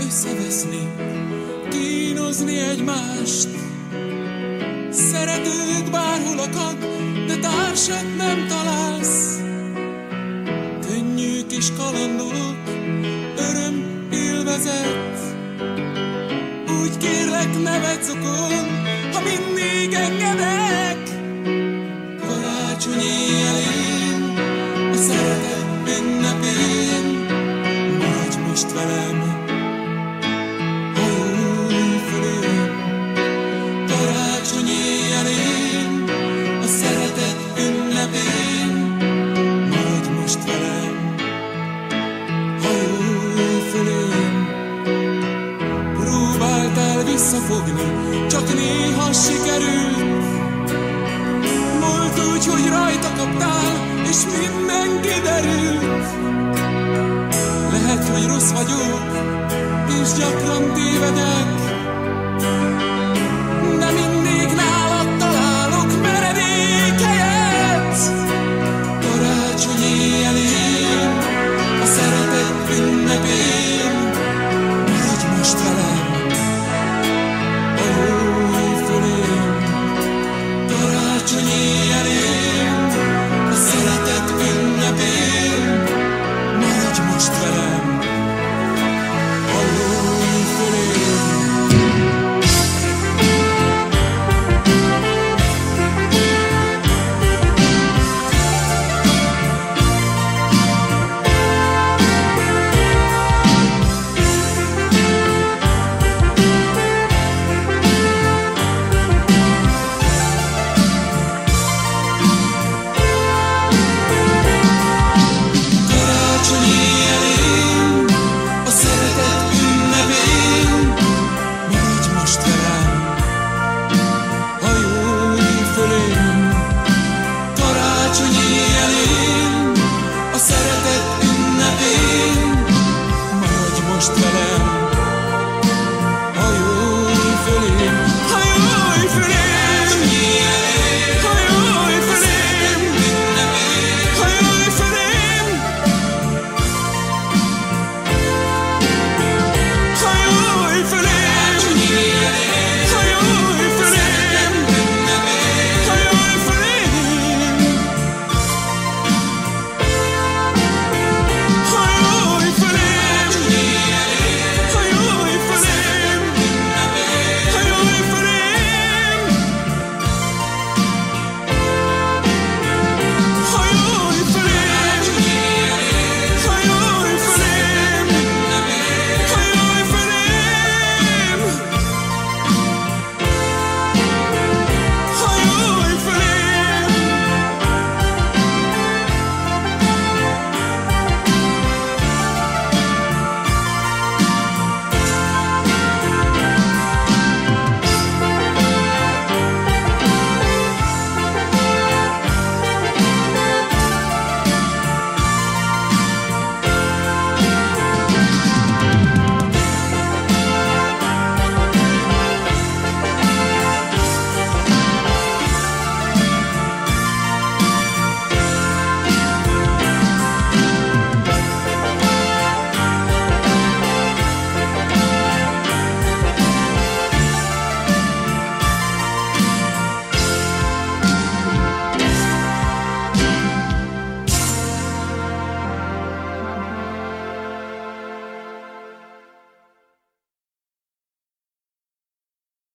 összeveszni, kínozni egymást. Szeretőd bárhol akad, de társat nem találsz. Könnyű kis kalandok, öröm élvezet. Úgy kérlek, nevetsz okon, ha mindig engedek. Karácsony éjjelén, a szeretet ünnepén, maradj most velem, hajolj fölém. Karácsony éjjelén, a szeretet ünnepén, maradj most velem, hajolj fölém. Próbáltál visszafogni, csak néha sikerült. Volt úgy, hogy rajta kaptál, és minden kiderült. Lehet, hogy rossz vagyok, és gyakran tévedek,